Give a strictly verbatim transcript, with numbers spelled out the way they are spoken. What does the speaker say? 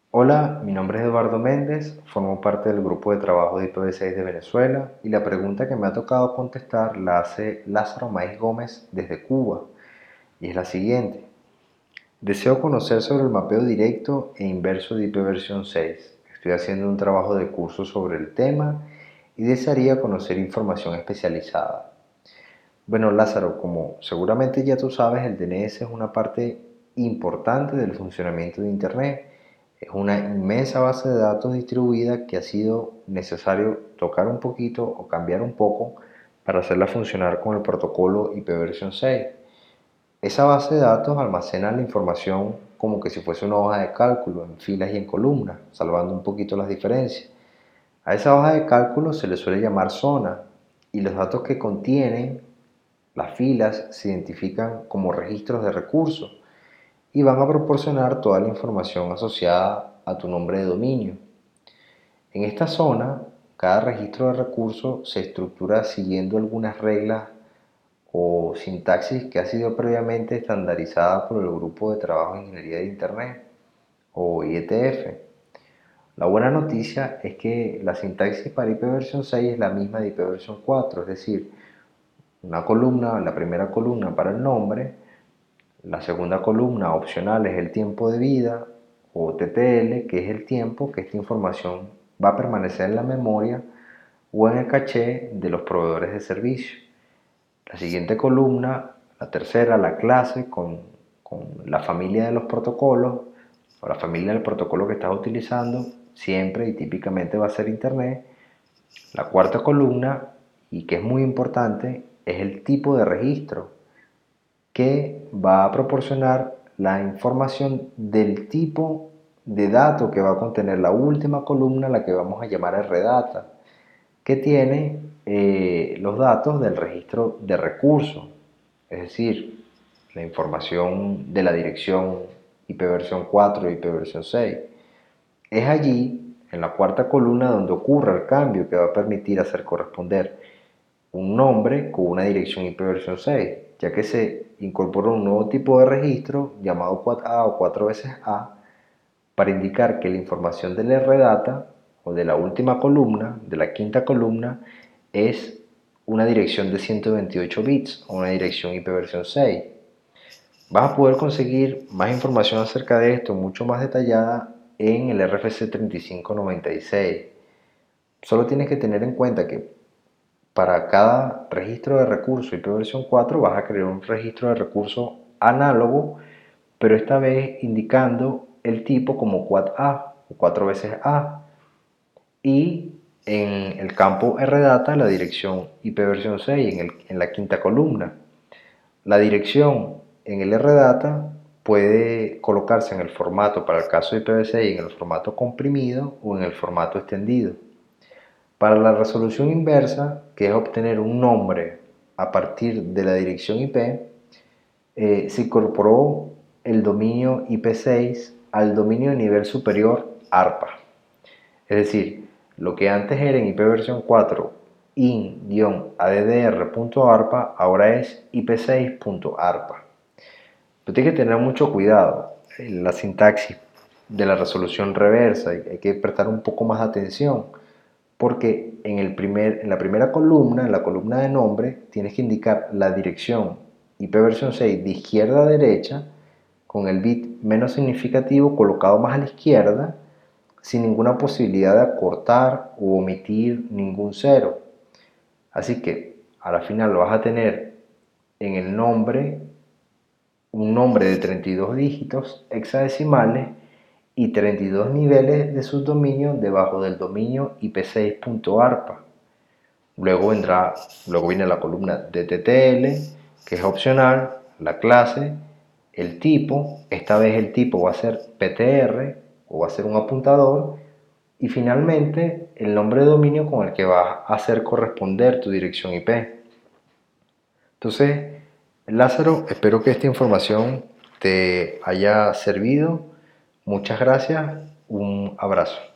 Hola, mi nombre es Eduardo Méndez, formo parte del grupo de trabajo de I P v seis de Venezuela y la pregunta que me ha tocado contestar la hace Lázaro Maíz Gómez desde Cuba y es la siguiente. Deseo conocer sobre el mapeo directo e inverso de I P versión seis. Estoy haciendo un trabajo de curso sobre el tema y desearía conocer información especializada. Bueno, Lázaro, como seguramente ya tú sabes, el D N S es una parte importante del funcionamiento de Internet. Es una inmensa base de datos distribuida que ha sido necesario tocar un poquito o cambiar un poco para hacerla funcionar con el protocolo I P versión seis. Esa base de datos almacena la información como que si fuese una hoja de cálculo en filas y en columnas, salvando un poquito las diferencias. A esa hoja de cálculo se le suele llamar zona y los datos que contienen las filas se identifican como registros de recursos y van a proporcionar toda la información asociada a tu nombre de dominio. En esta zona, cada registro de recursos se estructura siguiendo algunas reglas o sintaxis que ha sido previamente estandarizada por el Grupo de Trabajo en Ingeniería de Internet o I E T F. La buena noticia es que la sintaxis para I P versión seis es la misma de I P versión cuatro, es decir, una columna, la primera columna para el nombre, la segunda columna opcional es el tiempo de vida o T T L, que es el tiempo que esta información va a permanecer en la memoria o en el caché de los proveedores de servicio. La siguiente columna, la tercera, la clase con, con la familia de los protocolos o la familia del protocolo que estás utilizando, siempre y típicamente va a ser Internet. La cuarta columna, y que es muy importante, es el tipo de registro que va a proporcionar la información del tipo de dato que va a contener la última columna, la que vamos a llamar RData, que tiene eh, los datos del registro de recursos, es decir, la información de la dirección I P versión cuatro y I P versión seis. Es allí, en la cuarta columna, donde ocurre el cambio que va a permitir hacer corresponder un nombre con una dirección I P versión seis, ya que se incorpora un nuevo tipo de registro llamado quad A o cuatro veces A para indicar que la información del RData o de la última columna, de la quinta columna, es una dirección de ciento veintiocho bits o una dirección I P versión seis. Vas a poder conseguir más información acerca de esto, mucho más detallada, en el R F C treinta y cinco noventa y seis. Solo tienes que tener en cuenta que para cada registro de recurso I P versión cuatro vas a crear un registro de recurso análogo, pero esta vez indicando el tipo como quad A o cuatro veces A, y en el campo RData la dirección I P versión seis en, el, en la quinta columna. La dirección en el RData puede colocarse en el formato, para el caso de I P v seis, en el formato comprimido o en el formato extendido. Para la resolución inversa, que es obtener un nombre a partir de la dirección I P, eh, se incorporó el dominio I P seis al dominio de nivel superior ARPA. Es decir, lo que antes era en I P versión cuatro in-addr.arpa, ahora es I P seis punto arpa. Tú tienes que tener mucho cuidado en la sintaxis de la resolución reversa, hay que prestar un poco más de atención, porque en, el primer, en la primera columna, en la columna de nombre, tienes que indicar la dirección I P versión seis de izquierda a derecha, con el bit menos significativo colocado más a la izquierda, sin ninguna posibilidad de acortar o omitir ningún cero. Así que a la final lo vas a tener en el nombre, un nombre de treinta y dos dígitos hexadecimales y treinta y dos niveles de subdominio debajo del dominio I P seis punto arpa. Luego, vendrá, luego viene la columna de T T L, que es opcional, la clase, el tipo, esta vez el tipo va a ser P T R o va a ser un apuntador, y finalmente el nombre de dominio con el que vas a hacer corresponder tu dirección I P. Entonces, Lázaro, espero que esta información te haya servido. Muchas gracias, un abrazo.